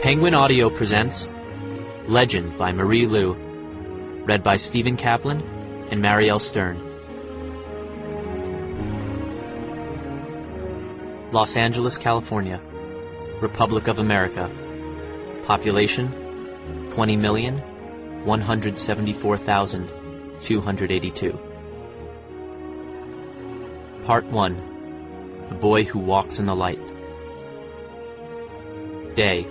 Penguin Audio presents Legend by Marie Lu, read by Stephen Kaplan and Marielle Stern. Los Angeles, California, Republic of America. Population 20,174,282. Part 1. The Boy Who Walks in the Light. Day.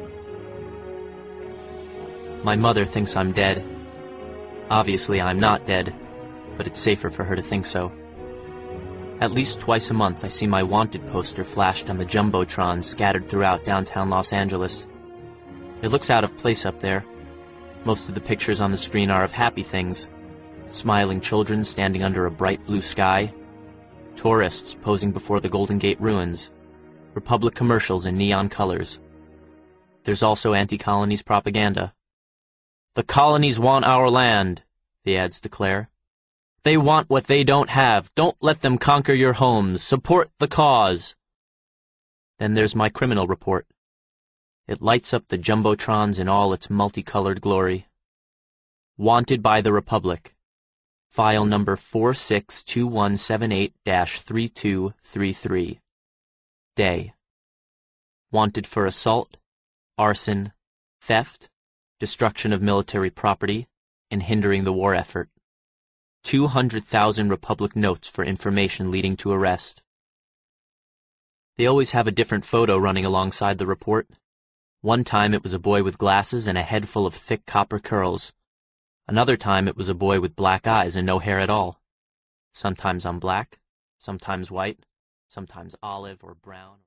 My mother thinks I'm dead. Obviously, I'm not dead, but it's safer for her to think so. At least twice a month, I see my wanted poster flashed on the Jumbotron scattered throughout downtown Los Angeles. It looks out of place up there. Most of the pictures on the screen are of happy things. Smiling children standing under a bright blue sky. Tourists posing before the Golden Gate ruins. Republic commercials in neon colors. There's also anti-colonies propaganda. "The colonies want our land," the ads declare. "They want what they don't have. Don't let them conquer your homes. Support the cause." Then there's my criminal report. It lights up the Jumbotrons in all its multicolored glory. Wanted by the Republic. File number 462178-3233. Day. Wanted for assault, arson, theft, destruction of military property, and hindering the war effort. 200,000 Republic notes for information leading to arrest. They always have a different photo running alongside the report. One time it was a boy with glasses and a head full of thick copper curls. Another time it was a boy with black eyes and no hair at all. Sometimes I'm black, sometimes white, sometimes olive or brown.